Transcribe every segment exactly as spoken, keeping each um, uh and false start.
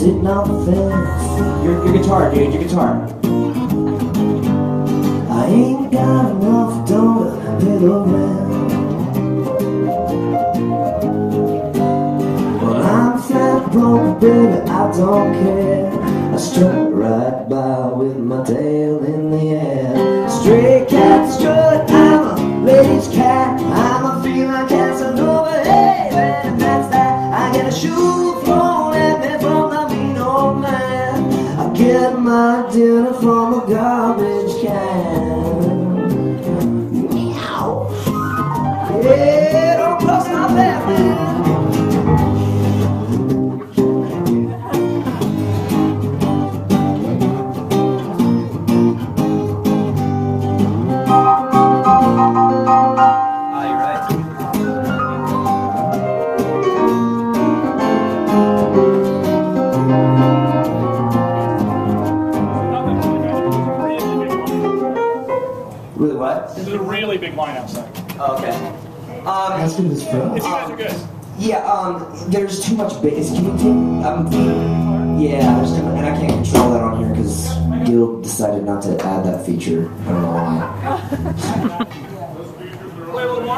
sitting on the fence. Your, your guitar, dude, your guitar. I ain't got enough dough to pay the rent, but I'm flat broke, baby, I don't care. I strut right by with my tail in the air. Stray cat strut, I'm a ladies' cat. I'm a feline Casanova, hey, and that's that. I get a shoe thrown at me from the mean old man. I get my dinner from a garbage can. Meow. Yeah, don't cross my path, man. Really what? There's a really big line outside. Oh, okay. Um, Ask him this first. If you guys are good. yeah, um, there's too much bass. Can you take, um, yeah, there's too much, and I can't control that on here because Gil decided not to add that feature. I don't know why. Play a little more.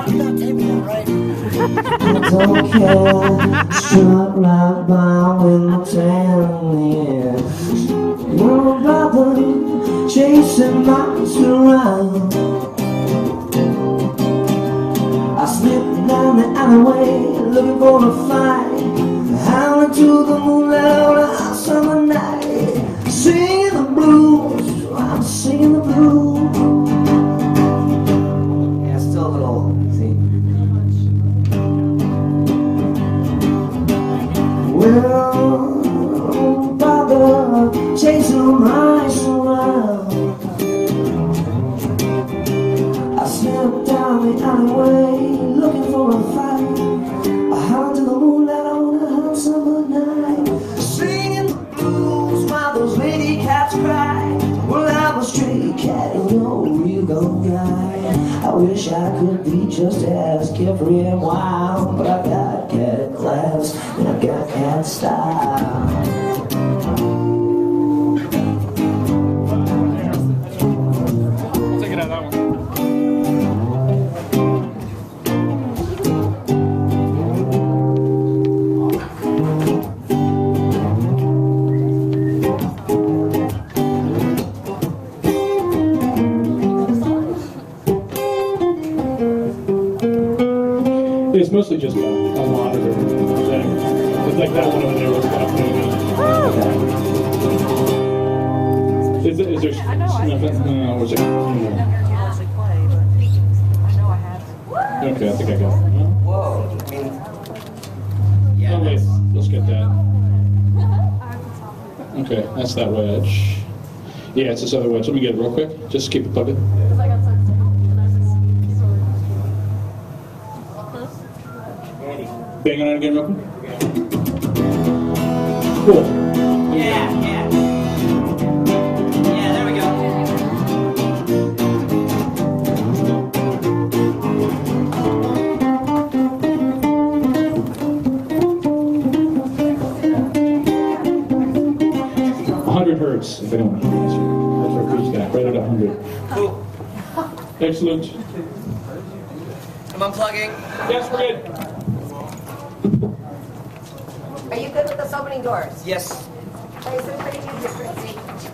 I don't care, strut right by with my tail in the air. No bother chasing mice around. I slip down the alleyway looking for a fight, howling to the moonlight on a hot summer night, singing the blues. I'm singing the blues. Yeah, still a little. See. Well, don't bother chasing mice around. I slip down the alleyway looking for a fight, I howl to the moonlight on a hot summer night, singing the blues while those lady cats cry. Well, I'm a stray cat and you're a real gold guy. I wish I could be just as carefree and wild, but I got cat class and I got cat style. I'll take it out of that one. It's mostly just a, a monitor thing. It's like that one over there was kind of Is, it, is there I know, I nothing? No, no, was it? actually play, but I know I have. Okay, I think I got it. Whoa, I mean, yeah. Oh, wait, let's get that. Okay, that's that wedge. Yeah, it's this other wedge. Let me get it real quick. Just keep it plugged in. Bang on it again real quick. Cool. Yeah, yeah. Yeah, there we go. one hundred hertz, if anyone knows. That's our cruise guy, right at one hundred. Cool. Excellent. I'm unplugging. Yes, we're good. Are you good with us opening doors? Yes. Hey, is everybody need this crazy?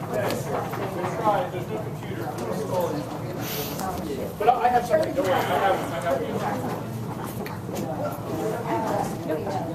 But I have something. Don't worry. I have, I have.